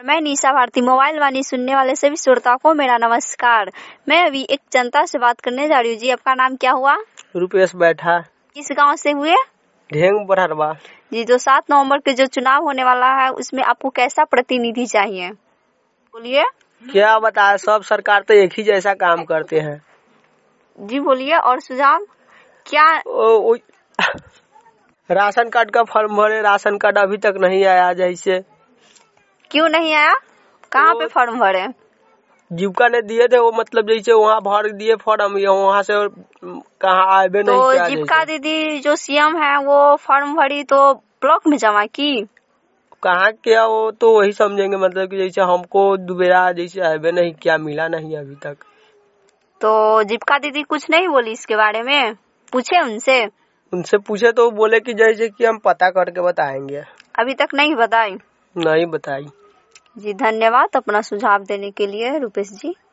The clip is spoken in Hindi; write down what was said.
मैं निशा भारती, मोबाइल वाणी सुनने वाले सभी श्रोताओं को मेरा नमस्कार। मैं अभी एक जनता से बात करने जा रही हूँ। जी, आपका नाम क्या हुआ? रुपेश बैठा। किस गांव से हुए? ढेंग बरहरवा। जी, जो 7 नवंबर के जो चुनाव होने वाला है उसमें आपको कैसा प्रतिनिधि चाहिए? बोलिए। क्या बताए, सब सरकार तो एक ही जैसा काम करते हैं। जी बोलिए, और सुझाव क्या? राशन कार्ड का फॉर्म भरे, राशन कार्ड अभी तक नहीं आया। जैसे क्यों नहीं आया? कहाँ पे फॉर्म भरे? जीविका ने दिए थे वो, मतलब जैसे वहाँ भर दिए फॉर्म, वहाँ से कहाँ आए नहीं तो किया। जीविका दीदी जो सीएम है वो फॉर्म भरी तो ब्लॉक में जमा की? कहाँ किया वो तो वही समझेंगे, मतलब कि जैसे हमको दुबेरा जैसे आए नहीं किया, मिला नहीं अभी तक। तो जीविका दीदी कुछ नहीं बोली इसके बारे में? पूछे उनसे पूछे तो बोले कि जैसे कि हम पता करके बताएंगे। अभी तक नहीं बताई? नहीं बताई। जी धन्यवाद अपना सुझाव देने के लिए रुपेश जी।